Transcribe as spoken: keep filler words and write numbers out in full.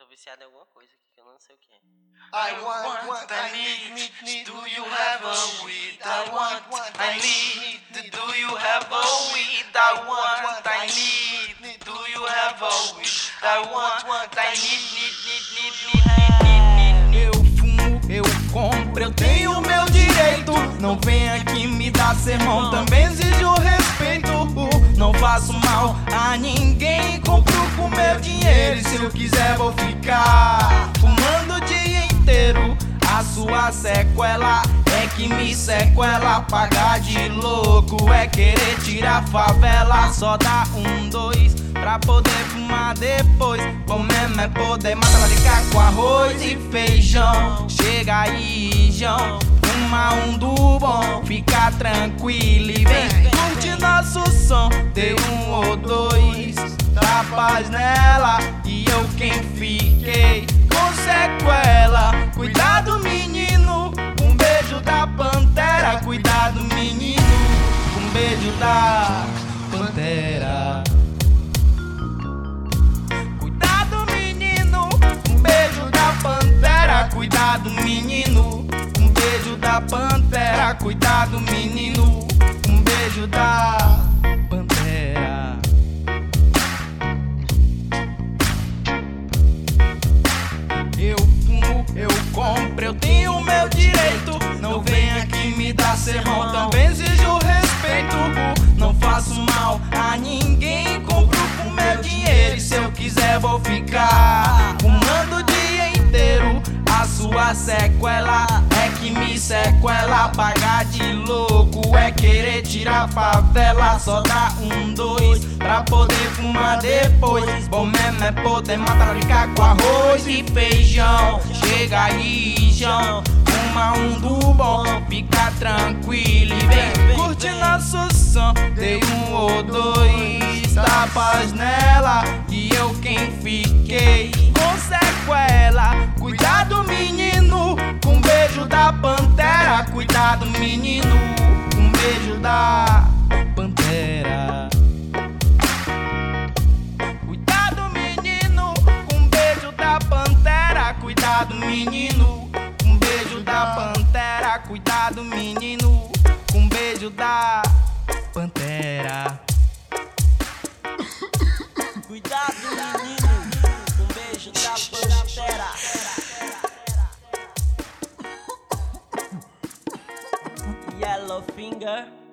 viciado em alguma coisa aqui que eu não sei o que é. I want, want, I need, need, do you have a weed? I want, I need, do you have a weed? I want, I need, do you have a weed? I want, I need, need, need, need, need, need. Eu fumo, eu compro, eu tenho meu direito. Não vem aqui me dar sermão, também exijo respeito. Não faço mal a ninguém, compro com meu dinheiro. E se eu quiser vou ficar fumando o dia inteiro. A sua sequela é que me sequela. Pagar de louco é querer tirar favela. Só dá um, dois pra poder fumar depois. Bom mesmo é poder matar ela de cá com arroz e feijão. Chega aí, João, fuma um do bom, fica tranquilo e vem curte nosso som. Dei um ou dois tapas nela e eu quem fiquei com sequela. Cuidado menino, um beijo da pantera. Cuidado menino, um beijo da pantera. Cuidado menino, um beijo da pantera. Cuidado menino, um beijo da pantera. Cuidado menino, um beijo da pantera. Eu fumo, eu compro, eu tenho meu direito. Não vem aqui me dar sermão, também exijo respeito. Não faço mal a ninguém, compro com meu dinheiro. E se eu quiser vou ficar fumando o dia inteiro. A sua sequela é que me sequela. Pagar de louco é querer tirar favela. Só dá um, dois pra poder fumar depois. Bom mesmo é poder matar ficar com arroz e feijão. Chega aí, João, fuma um do bom, fica tranquilo e vem curte nosso som. Dei um ou dois tapas nela e eu quem fiquei com sequela. Cuidado menino, com beijo da pantera. Cuidado menino, com beijo da pantera. Cuidado menino, com beijo da pantera. Cuidado menino, com beijo da pantera. Cuidado menino, com beijo da pantera. Cuidado menino, um beijo da pantera. Yellow finger.